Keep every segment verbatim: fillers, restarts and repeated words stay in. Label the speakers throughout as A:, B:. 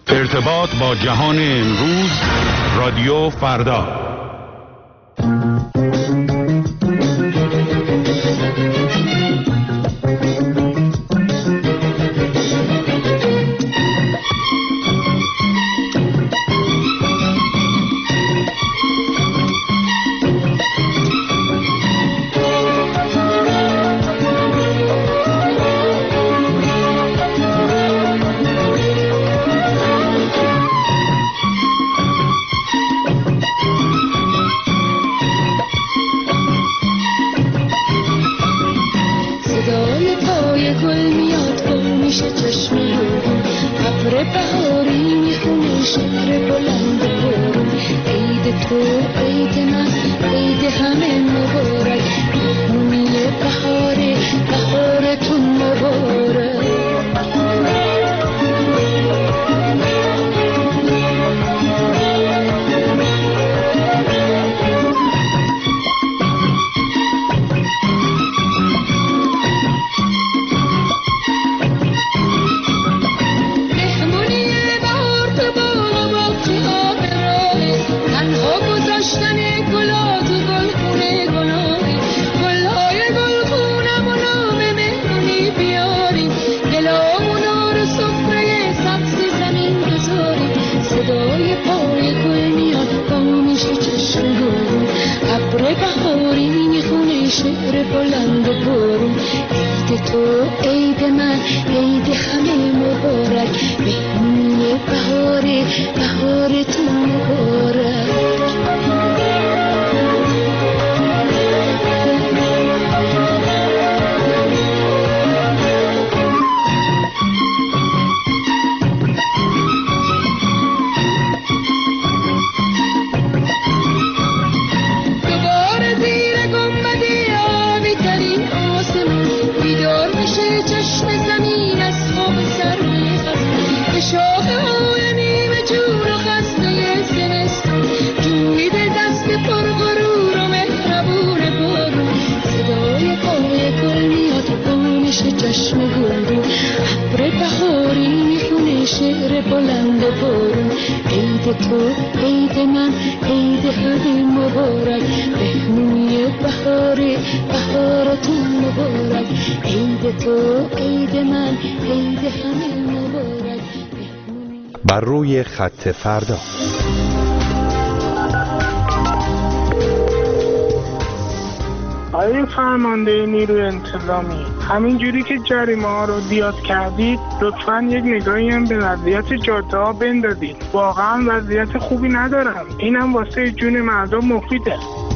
A: ارتباط با جهان امروز، رادیو فردا.
B: بر روی خط فردا.
C: آقای فرمانده نیروی انتظامی، همین جوری که جریمه ها رو زیاد کردید لطفاً یک نگاهی هم به وضعیت جاده ها بندازید. واقعا وضعیت خوبی ندارم، اینم واسه جون مردم مفیده.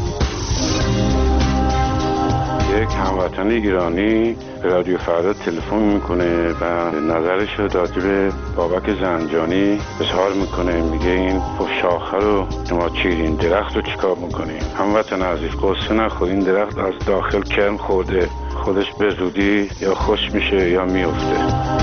D: یک هموطن ایرانی به رادیو فردا تلفن میکنه و نظرش رو راجع به بابک زنجانی اظهار میکنه. میگه این شاخه رو ما چیرین، درخت رو چیکار میکنیم؟ هموطن عزیز، قصه نخور، این درخت از داخل کرم خورده، خودش به زودی یا خوش میشه یا میفته.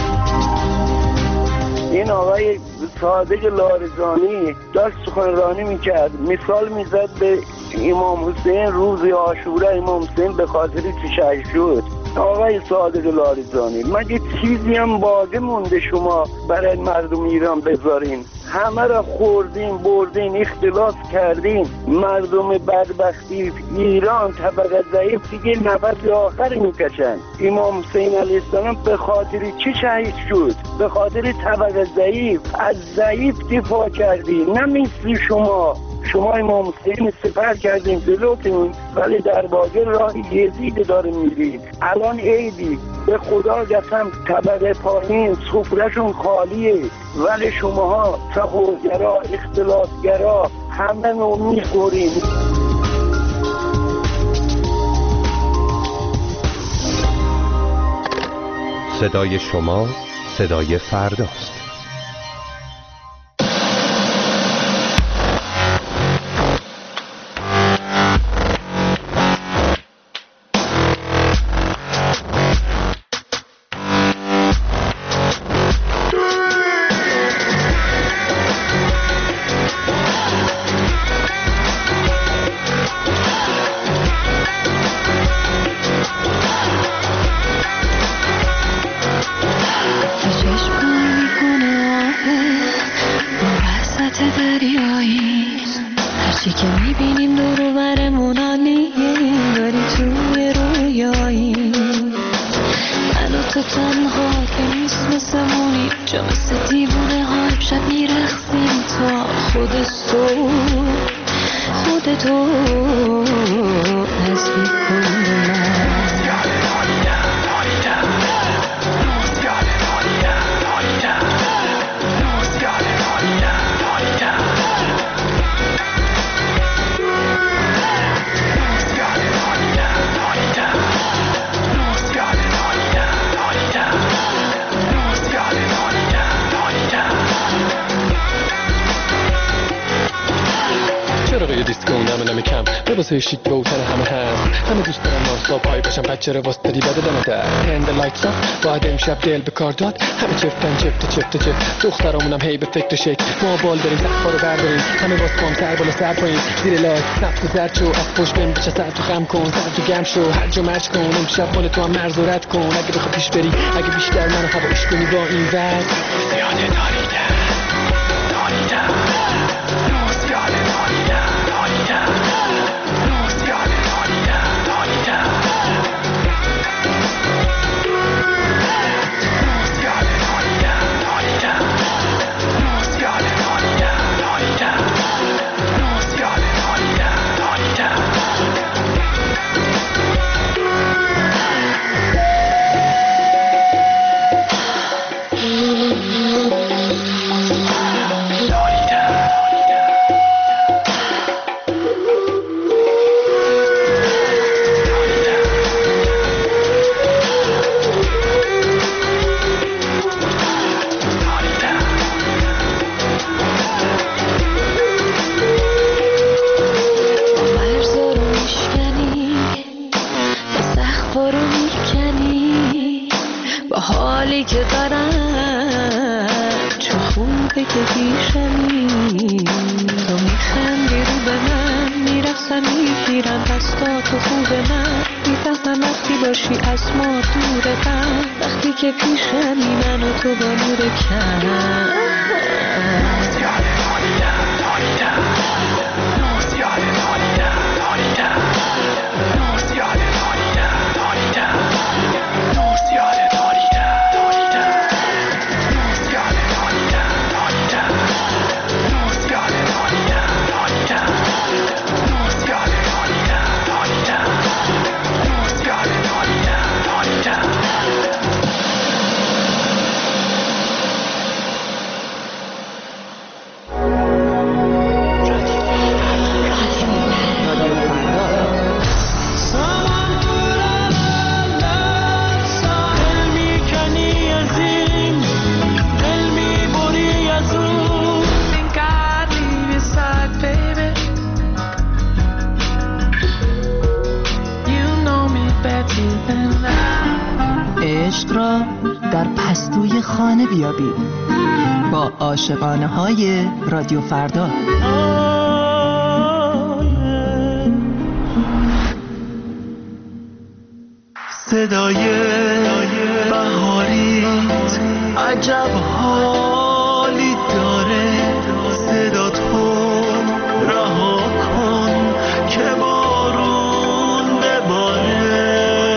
E: این آقای صادق لارزانی داشت سخنرانی میکرد، مثال میزد به امام حسین روز عاشورا. امام حسین به خاطر چی شهید شد؟ آقای صادق لارزانی، مگه چیزی هم باقی مونده شما برای مردم ایران بذارین؟ همه را خوردین، بردین، اختلاس کردین. مردم بدبختی ایران طبقه ضعیف دیگه نفس آخر میکشن. امام حسین علیه السلام به خاطر چی شهید شد؟ به خاطر طبقه ضعیف. از ضعیف دفاع کردین، نه مثل شما. شما امام حسین سپر کردین جلوتون، ولی در باقی راه یزید داره میرید. الان عیدی، به خدا قسم طبقه پایین سفرهشون خالیه، ولی شماها سخورگرا، اختلاسگرا همه نو میخورین.
B: صدای شما صدای فرداست.
F: چشم جا مثل دیوونه ها امشب میرخصیم تا خود صبح خودتو نزدیک کن به من.
G: چراغ دیسکو نمه نمه کم لباسای شیک و تن همه هست همه دوست دارن ناسا پای باشن بچه رو واسه داری بده دمه در هند لایتس ها باید امشب دل به کار داد همه چفتن چفت چفت چفت دخترامونم هی به فکر شک ما بال داریم زخفا رو برداریم همه باز کام سر بالا سر پایین زیر لایت نفت زرد شو از پشت بین بچه سر تو خم کن سر تو گم شو هر جا مرج کن امشب مال تو هم مرز و رد کن اگه بخوا پیش بری اگه بیشتر منو هوایش کنی با این وز زیاده داریدم داریدم
F: که دارم چه خوبه که پیشمی تو میخندی رو به من میرخصم میگیرم دستاتو خوب من میفهمم وقتی باشی از ما دورتم وقتی که پیشمی من و تو با نور کم
H: خانه بیابید با عاشقانه های رادیو فردا.
I: صدای بهاریت عجب حالی داره صدا تو رها کن که بارون بباره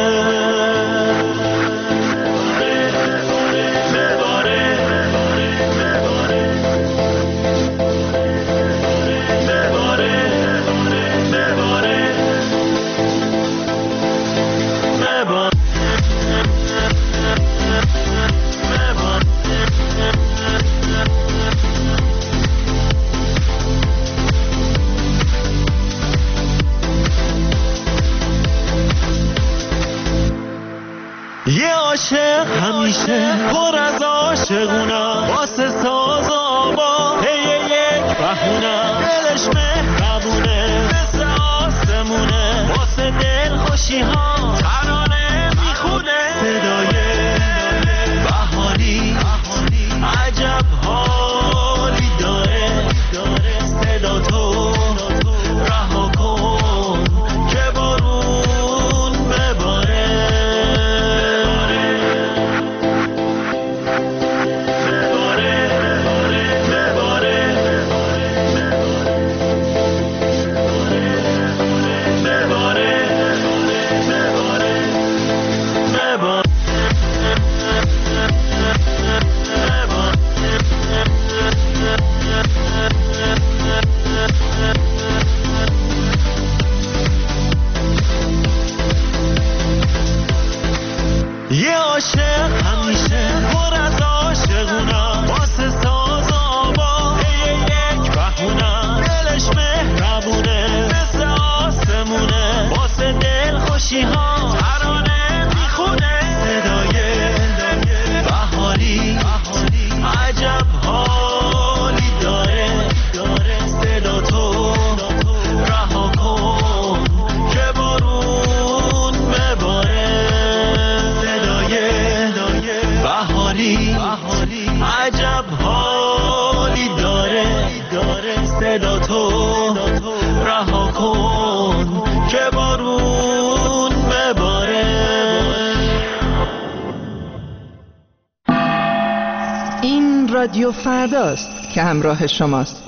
I: یه عاشق همیشه پر از عاشقونا واسه ساز و آوا هی یک بهونه دلش مهربونه مثل آسمونه واسه دل خوشی ها ترانه میخونه صدای بهاری عجب حالی داره صدا تو رها کن که بارون بباره حالی داره صدا تو رها کن که بارون بباره صدای بهاری عجب حالی داره صدا تو رها کن که بارون بباره.
H: این رادیو فرداست که همراه شماست.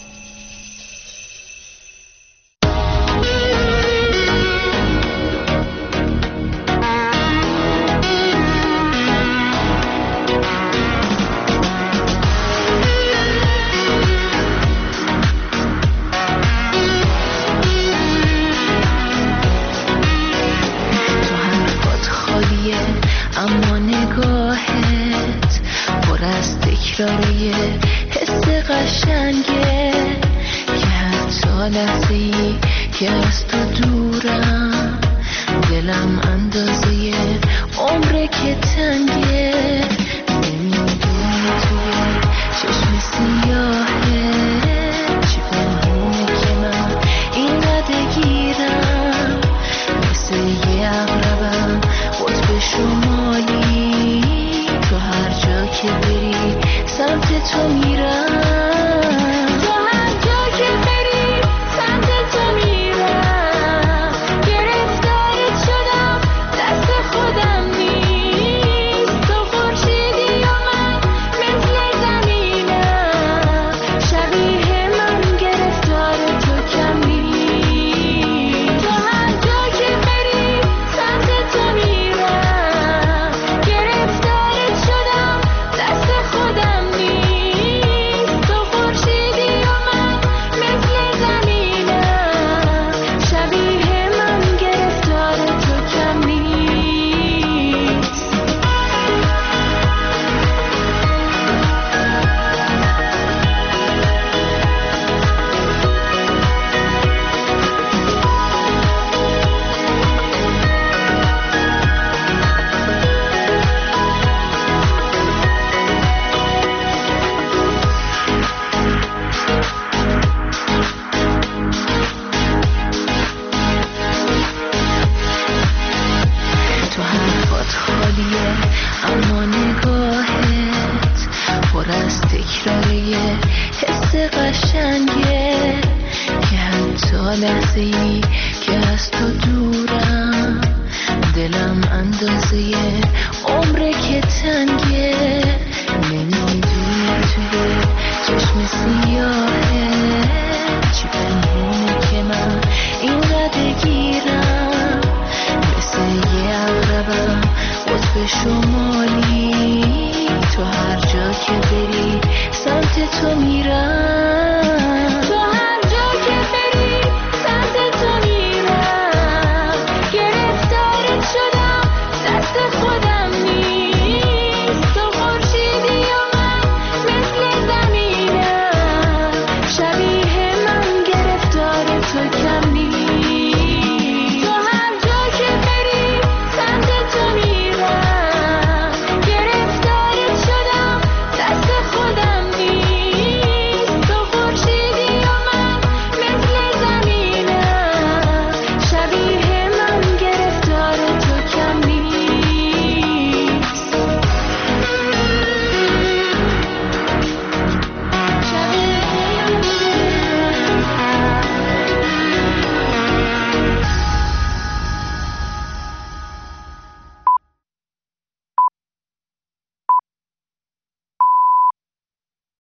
F: اما نگاهت پر از تکراریه، حس قشنگه که حتی لحظه‌ای که از تو دورم دلم اندازه عمره که تنگه. نمیدونی توی چشم سیاهه چی پنهونه که من اینقدر گیرم، مثل یه عقربم قطب شمالی، تو هر جا که بری سمت تو میرم، تو هر جا که بری سمت تو میرم، گرفتارت شدم دست خودم نیست، تو خورشیدی و من مثل زمینم، شبیه من گرفتار تو کم نیست، تو هر جا که بری سمت تو میرم، گرفتارت شدم دست خودم نیست، تو خورشیدی و من مثل زمینم، شبیه من گرفتار تو کم نیست. تو حرفات خالیه اما نگاهت پر از تکراریه، حس قشنگه که حتی لحظه‌ای که از تو دورم دلم اندازه عمره که تنگه. نمی